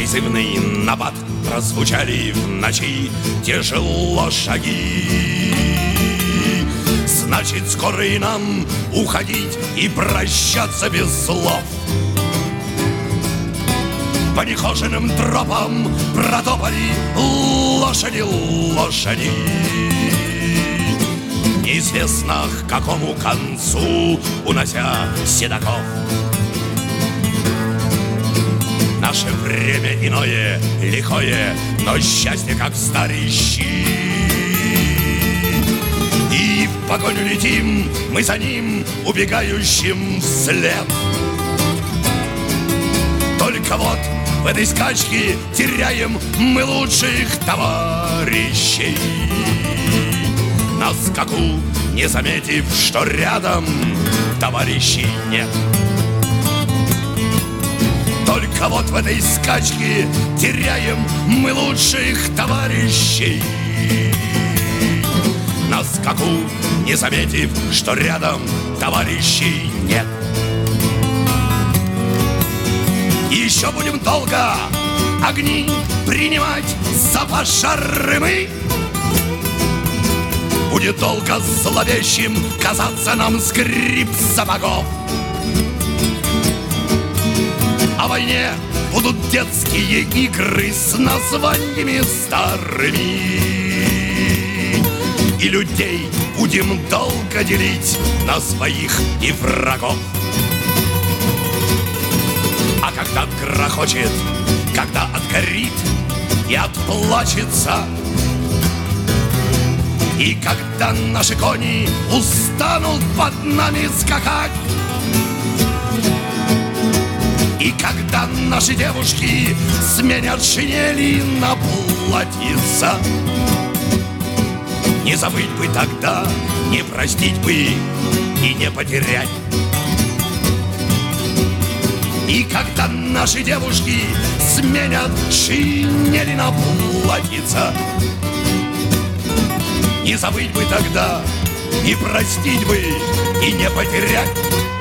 призывный напад, прозвучали в ночи тяжело шаги. Значит, скоро и нам уходить и прощаться без слов. По нехоженным тропам протопали лошади, лошади. Неизвестно к какому концу, унося седаков. Наше время иное, лихое, но счастье, как старые щи. И в погоню летим, мы за ним, убегающим вслед. Только вот в этой скачке теряем мы лучших товарищей. На скаку, не заметив, что рядом товарищей нет. Только вот в этой скачке теряем мы лучших товарищей. На скаку, не заметив, что рядом товарищей нет. Еще будем долго огни принимать за пожары мы. Будет долго зловещим казаться нам скрип сапогов. О войне будут детские игры с названиями старыми. И людей будем долго делить на своих и врагов. А когда отгрохочет, когда отгорит и отплачется, и когда наши кони устанут под нами скакать, и когда наши девушки сменят шинели на платьица, не забыть бы тогда, не простить бы и не потерять. И когда наши девушки сменят шинели на платьица, не забыть бы тогда, не простить бы и не потерять.